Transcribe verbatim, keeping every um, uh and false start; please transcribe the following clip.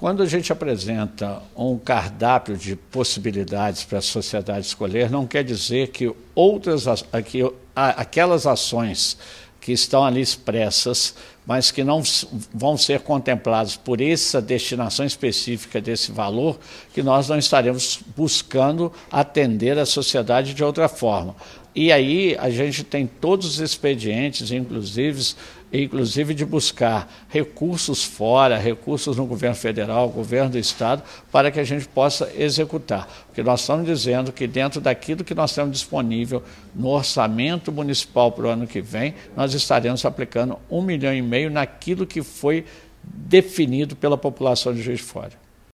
Quando a gente apresenta um cardápio de possibilidades para a sociedade escolher, não quer dizer que outras, que aquelas ações que estão ali expressas, mas que não vão ser contempladas por essa destinação específica desse valor, que nós não estaremos buscando atender a sociedade de outra forma. E aí a gente tem todos os expedientes, inclusive, inclusive de buscar recursos fora, recursos no governo federal, governo do estado, para que a gente possa executar. Porque nós estamos dizendo que dentro daquilo que nós temos disponível no orçamento municipal para o ano que vem, nós estaremos aplicando um milhão e meio naquilo que foi definido pela população de Juiz de Fora.